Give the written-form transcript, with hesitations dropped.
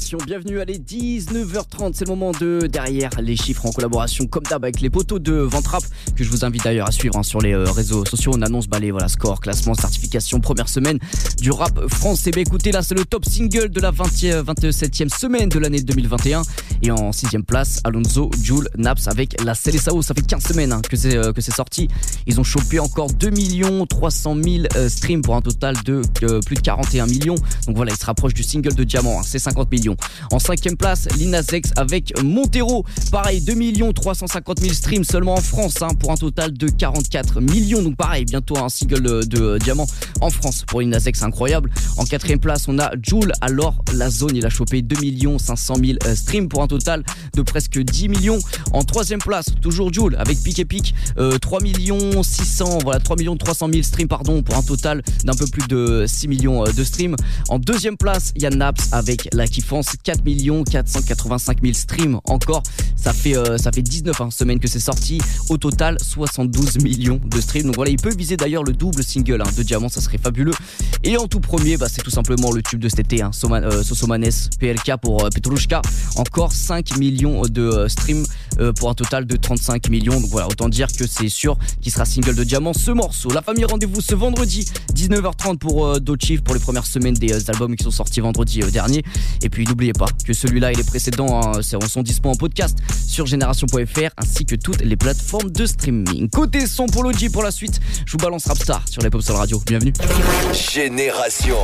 Génération, bienvenue, allez, 19h30, c'est le moment de Derrière les chiffres en collaboration comme d'hab avec les potos de Ventrap que je vous invite d'ailleurs à suivre sur les réseaux sociaux. On annonce les scores, classement, certification, première semaine du rap français. Écoutez, là c'est le top single de la 27e semaine de l'année 2021 et en 6ème place, Alonso, Jul, Naps avec la Célessao. Ça fait 15 semaines que c'est sorti. Ils ont chopé encore 2 300 000 streams pour un total de plus de 41 millions. Donc voilà, ils se rapprochent du single de Diamant, c'est 50 millions. En 5ème place, Lil Nas X avec Montero. Pareil, 2 350 000 streams seulement en France pour un total de 44 millions. Donc pareil, bientôt un single de Diamant en France pour Lil Nas X, incroyable. En 4ème place, on a Jul. Alors la zone, il a chopé 2 500 000 streams pour un total de presque 10 millions. En 3ème place, toujours Jul avec Pic et Pic, 3 300 000 streams pour un total d'un peu plus de 6 millions de streams. En 2ème place, il y a Naps avec La Kiffance, 4 485 000 streams encore. Ça fait 19 semaines que c'est sorti. Au total, 72 millions de streams. Donc voilà, il peut viser d'ailleurs le double single de Diamant, ça serait fabuleux. Et en tout premier, c'est tout simplement le tube de cet été, Sosomanes, PLK pour Petrushka. Encore 5 millions de streams pour un total de 35 millions. Donc voilà, autant dire que c'est sûr qu'il sera single de Diamant ce morceau. La famille, rendez-vous ce vendredi 19h30 pour d'autres chiffres pour les premières semaines des albums qui sont sortis vendredi dernier. Et puis n'oubliez pas que celui-là et les précédents sont dispo en podcast sur génération.fr ainsi que toutes les plateformes de streaming. Côté son pour l'OG pour la suite, je vous balance Rapstar sur les Pop Soul Radio. Bienvenue. Génération.